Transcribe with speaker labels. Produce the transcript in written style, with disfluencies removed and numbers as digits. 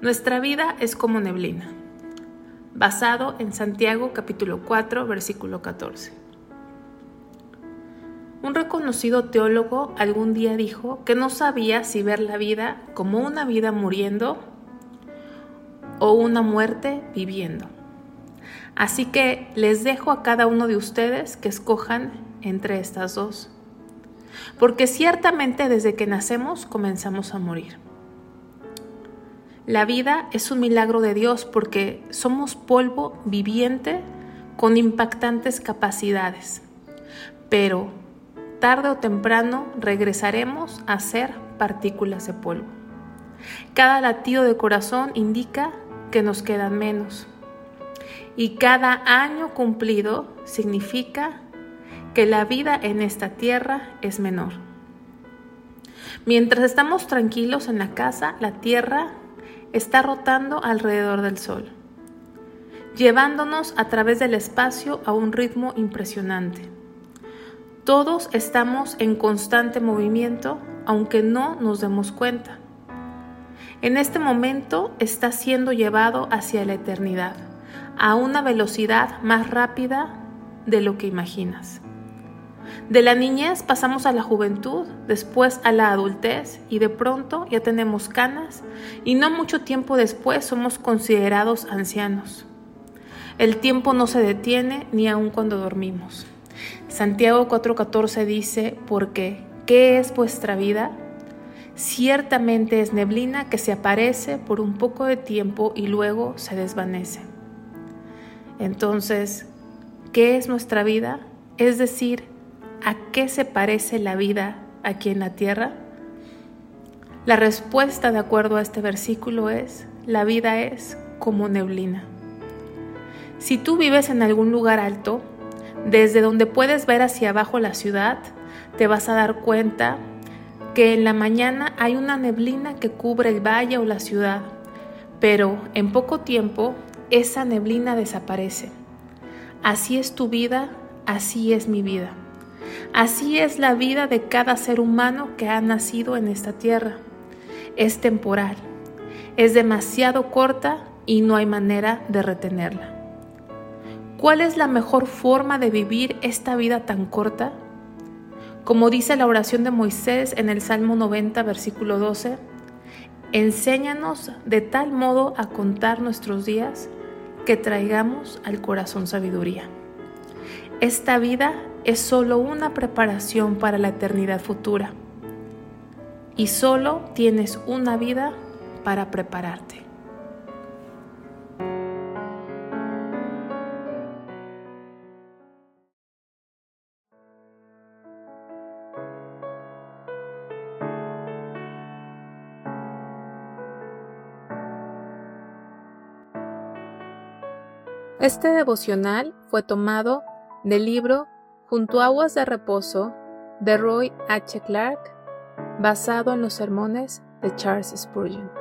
Speaker 1: Nuestra vida es como neblina, basado en Santiago capítulo 4, versículo 14. Un reconocido teólogo algún día dijo que no sabía si ver la vida como una vida muriendo o una muerte viviendo. Así que les dejo a cada uno de ustedes que escojan entre estas dos, porque ciertamente desde que nacemos comenzamos a morir. La vida es un milagro de Dios porque somos polvo viviente con impactantes capacidades, pero tarde o temprano regresaremos a ser partículas de polvo. Cada latido de corazón indica que nos quedan menos, y cada año cumplido significa que la vida en esta tierra es menor. Mientras estamos tranquilos en la casa, la tierra está rotando alrededor del sol, llevándonos a través del espacio a un ritmo impresionante. Todos estamos en constante movimiento, aunque no nos demos cuenta. En este momento está siendo llevado hacia la eternidad, a una velocidad más rápida de lo que imaginas. De la niñez pasamos a la juventud, después a la adultez y de pronto ya tenemos canas y no mucho tiempo después somos considerados ancianos. El tiempo no se detiene ni aun cuando dormimos. Santiago 4:14 dice, porque ¿qué es vuestra vida? Ciertamente es neblina que se aparece por un poco de tiempo y luego se desvanece. Entonces, ¿qué es nuestra vida? Es decir, ¿a qué se parece la vida aquí en la tierra? La respuesta, de acuerdo a este versículo, es: la vida es como neblina. Si tú vives en algún lugar alto, desde donde puedes ver hacia abajo la ciudad, te vas a dar cuenta que en la mañana hay una neblina que cubre el valle o la ciudad, pero en poco tiempo esa neblina desaparece. Así es tu vida, así es mi vida. Así es la vida de cada ser humano que ha nacido en esta tierra. Es temporal, es demasiado corta y no hay manera de retenerla. ¿Cuál es la mejor forma de vivir esta vida tan corta? Como dice la oración de Moisés en el Salmo 90, versículo 12, enséñanos de tal modo a contar nuestros días que traigamos al corazón sabiduría. Esta vida es solo una preparación para la eternidad futura y solo tienes una vida para prepararte. Este devocional fue tomado del libro Junto a aguas de reposo de Roy H. Clark, basado en los sermones de Charles Spurgeon.